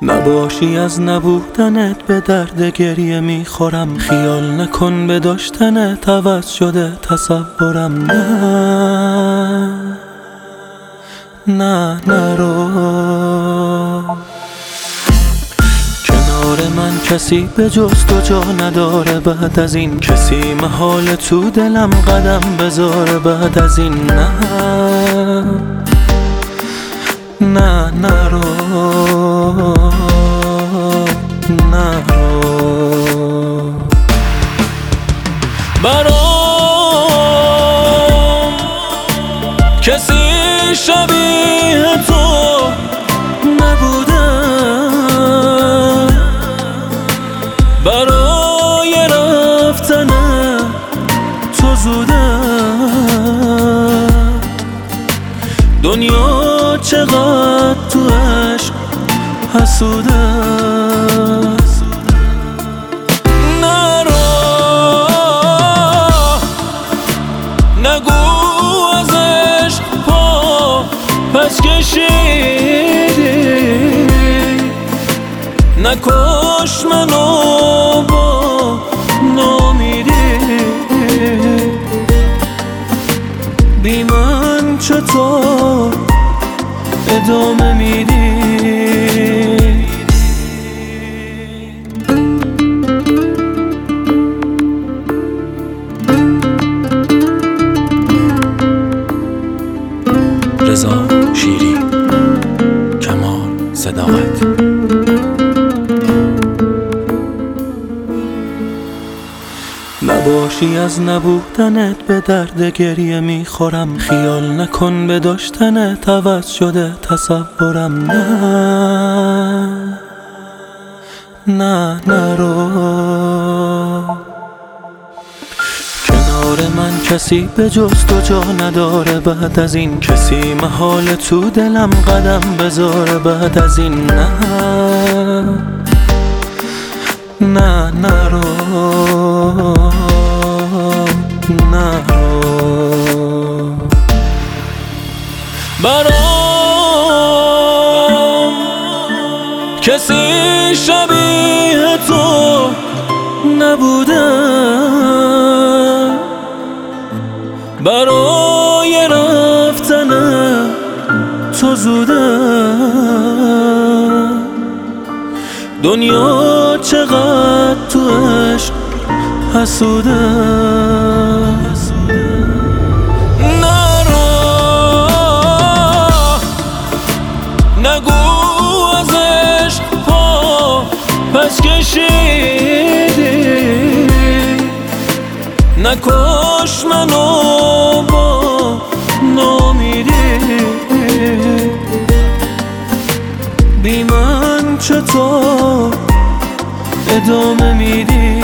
نباشی از نبودنت به درد گریه میخورم. خیال نکن به داشتنت عوض شده تصورم. نه نرو. کنار من کسی به جز تو جا نداره. بعد از این کسی محال تو دلم قدم بذاره. بعد از این نه نرو. برام کسی شبیه تو نبوده. برای رفتن تو زوده. دنیا چقدر تو عشق حسوده. نگو از عشق پا پس کشیدی. نکش منو با نامیدی. بی من چطور ادامه میدی؟ رضا شیری، کمال صداقت. نباشی از نبودنت به درد گریه میخورم. خیال نکن به داشتنت عوض شده تصورم. نه نرو. کنار من کسی به جز تو جا نداره. بعد از این کسی محال تو دلم قدم بذاره. بعد از این نه نرو. برام کسی شبیه تو نبوده. برای رفتن تو زوده. دنیا چقدر تو عشق حسوده. نگو از عشق پا پس کشیدی. نکش منو با نامیدی. بی من چطور ادامه میدی؟